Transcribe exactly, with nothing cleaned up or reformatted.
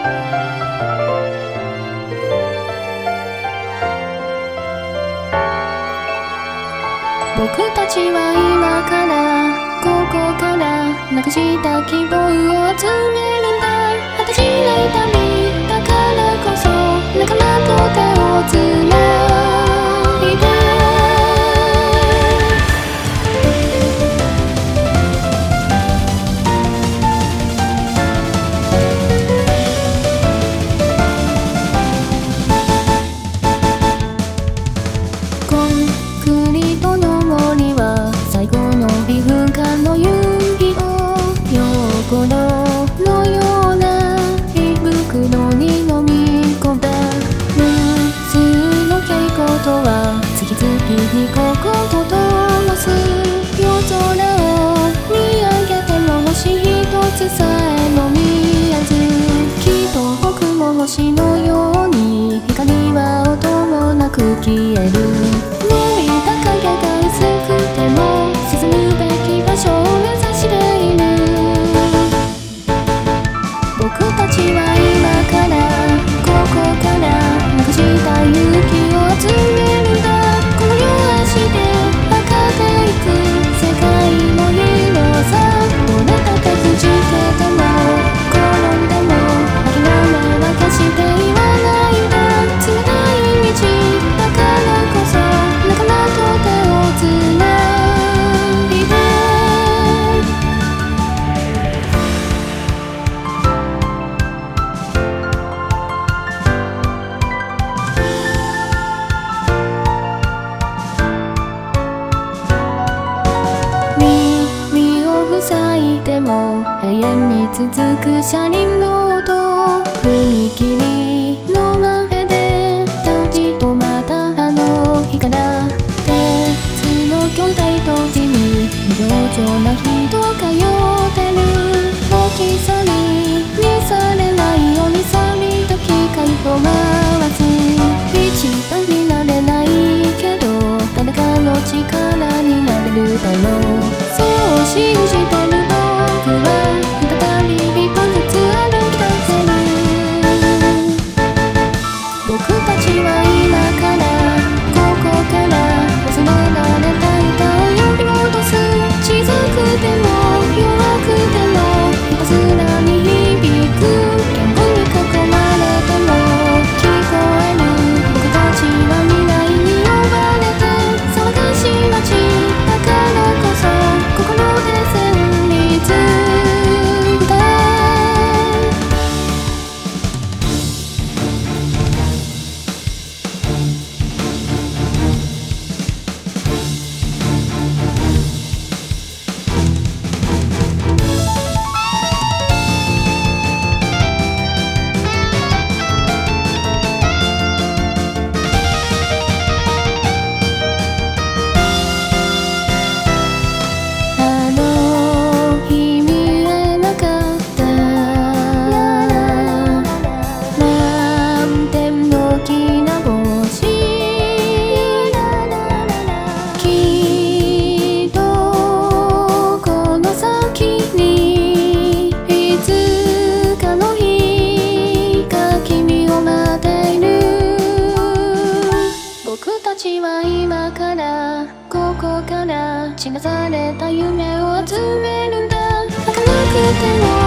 僕たちは今からここからなくした希望を集めるんだ。果てしない旅だからこそ仲間と手をつないでコンクリートの森は最後の微風感の夕日を横のような胃袋に飲み込んだ。無数の稽古とは次々にここととす夜空を見上げても星一つさえも見えず、きっと僕も星のように光は音もなく消える。伸びた影が薄くても沈むべき場所を目指している。僕たちは今からここからなくした勇気を集めるんだ。この両足で測っていく世界の広さ。どれだけくじけても転んでも諦めは決して言わないんだ。冷たい道だからこそ仲間と手をつないで耳を塞いでも永遠に続く車輪の音。踏切の前で立ち止まったあの日から鉄の筐体と地に無表情な人が通ってる。大きさに見されないように錆びた機械を回す。一番になれないけど誰かの力になれるだろう。そう信じてる僕は再び一歩ずつ歩き出せる。僕たちは今からここから忘れられた歌を呼び戻す。小さくても弱くてもひたすらに響く。言語に囲まれても聞こえる。僕たちは未来に呼ばれて騒がしい街だからこそ心で旋律歌え。あの日見えなかった満天のきな星。きっとこの先にいつかの日が君を待っている。僕たちは今からここから散らされた夢を集めるんだ。儚くても